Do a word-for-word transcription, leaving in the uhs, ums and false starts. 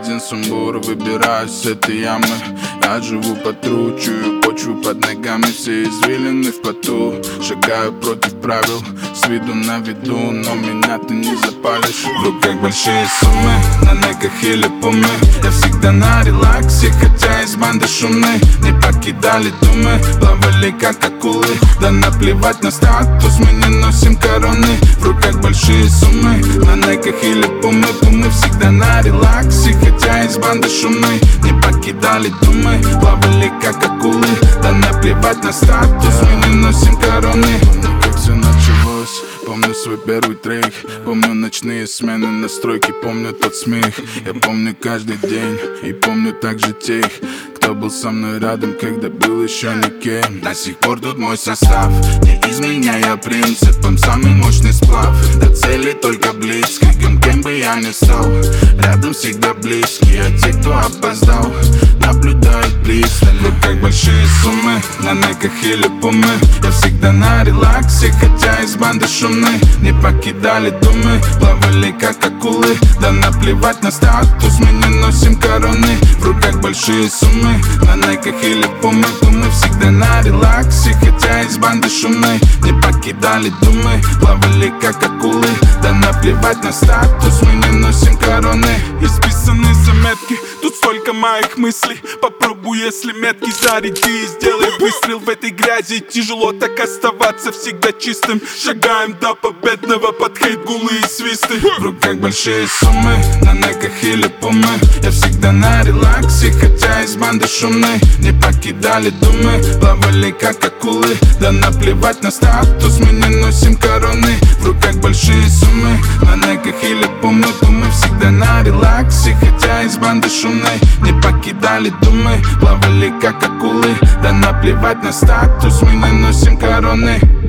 один сумбур, выбираюсь с этой ямы. Я живу по тру, чую почву под ногами, все извилины в поту. Шагаю против правил, с виду на виду, но меня ты не запалишь. В руках большие суммы, на неках или пумы. Я всегда на релаксе, хотя из банды шумны. Не покидали думы, плавали как акулы. Да наплевать на статус, мы не носим короны. В руках большие суммы, на неках или пумы. Пумы всегда на релаксе, хотя из банды шумны. Не покидали думы, плавали как акулы. Да наплевать на статус, мы не носим короны. Помню, как все началось, помню свой первый трек. Помню ночные смены на стройке, помню тот смех. Я помню каждый день и помню также тех, кто был со мной рядом, когда был еще никем. До сих пор тут мой состав, не изменяя принципам. Самый мощный сплав, до цели только близким. Кем бы я ни стал, рядом всегда близкие. А те, кто опоздал, наблюдают пристально. В руках большие суммы, на неках или пумы. Я всегда на релаксе, хотя из банды шумны. Не покидали думы, плавали как акулы. Да наплевать на статус, мы не носим короны. В руках большие суммы, на неках или пумы. Пумы всегда на релаксе, хотя из банды шумны. Не покидали думы, плавали как акулы. Да наплевать на статус, мы не носим короны. Исписаны заметки, тут столько моих мыслей. Попробуй, если метки, заряди и сделай выстрел. В этой грязи тяжело так оставаться всегда чистым. Шагаем до победного под хейт, гулы и свисты. В руках большие суммы, на неках или пумы. Я всегда на релаксе, хотя из банды шумны. Не покидали думы, плавали как акулы. Да наплевать на статус, мы не носим короны. В руках большие суммы, на неках или пумы. Пумы всегда на релаксе, хотя из банды шумной. Не покидали думы, плавали как акулы. Да наплевать на статус, мы не носим короны.